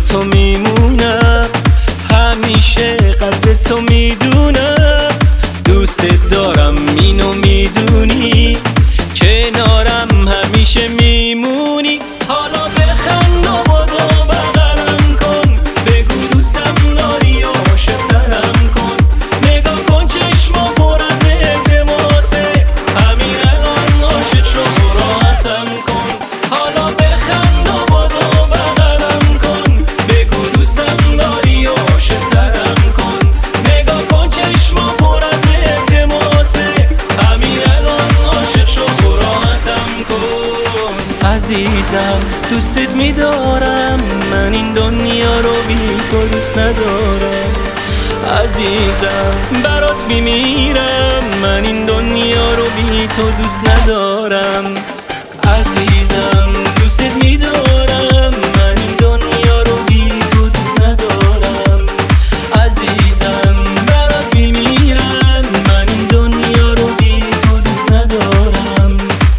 تو میمونم، همیشه قدر تو میدونم. دوست دارم اینو میدونی، کنارم همیشه میمونی. حالا بخند و بدو بغلم کن، بگو دوستم داری و عاشق‌ترم کن. نگاه کن چشما پر از التماسه، همین الان عاشق شو راحتم کن. حالا بخند و بدو بغلم کن، بگو دوستم داری و عاشق‌ترم کن. نگاه کن چشما پر از التماسه، همین الان عاشق شو راحتم کن. عزیزم دوستت میدارم، من این دنیا رو بی تو دوست ندارم. عزیزم برات میمیرم، من این دنیا رو بی تو دوست ندارم. عزیزم دوستت میدارم، من این دنیا رو بی تو دوست ندارم. عزیزم برات میمیرم، من این دنیا رو بی تو دوست ندارم.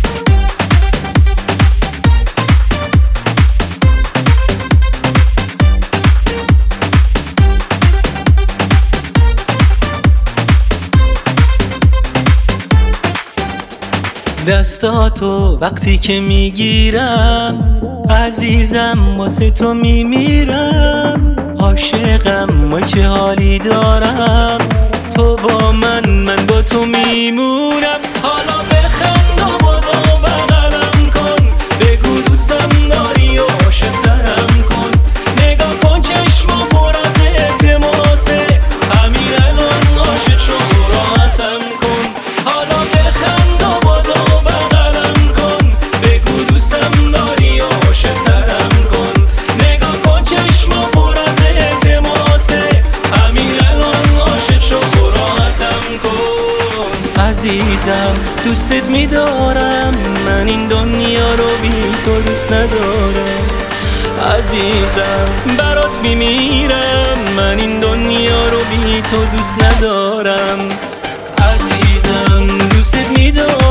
دستاتو وقتی که میگیرم، عزیزم واسه تو میمیرم. عاشقم و چه حالی دارم، تو با من با تو میمونم. حالا بخند و بدو بغلم کن، بگو دوستم داری و عاشق‌ترم کن. نگاه کن چشما پر از التماسه، همین الان عاشق شو راحتم کن. حالا بخند و بدو بغلم کن، بگو دوستم داری و عاشق‌ترم کن. نگاه کن چشما پر از التماسه، همین الان عاشق شو راحتم کن. عزیزم دوستت میدارم، من این دنیا رو بی تو دوست ندارم. عزیزم برات میمیرم، من این دنیا رو بی تو دوست ندارم. عزیزم دوستت میدارم.